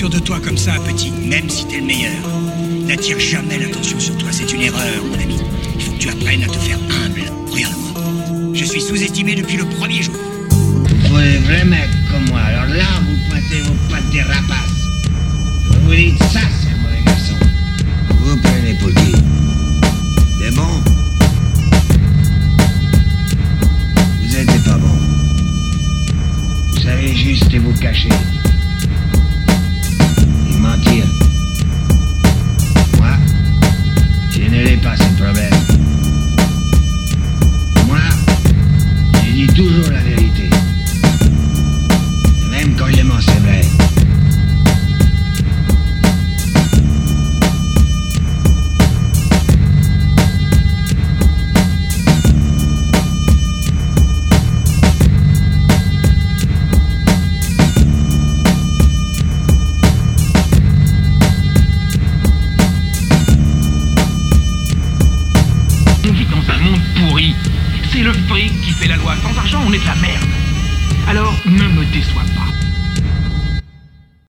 sûr de toi comme ça, petit, même si t'es le meilleur. N'attire jamais l'attention sur toi, c'est une erreur, mon ami. Il faut que tu apprennes à te faire humble. Regarde-moi. Je suis sous-estimé depuis le premier jour. Vous faut des vrais mecs comme moi. Alors là, vous pointez vos pattes des rapaces. Vous vous dites ça, c'est un mauvais garçon. Vous prenez pour qui? Des bons? Vous êtes pas bon. Vous savez juste et vous cacher. Et mentir. Moi, je ne l'ai pas, ce problème. Moi, je dis toujours la vérité. Et même quand je mens, c'est vrai. C'est le fric qui fait la loi. Sans argent, on est de la merde. Alors, ne me déçois pas.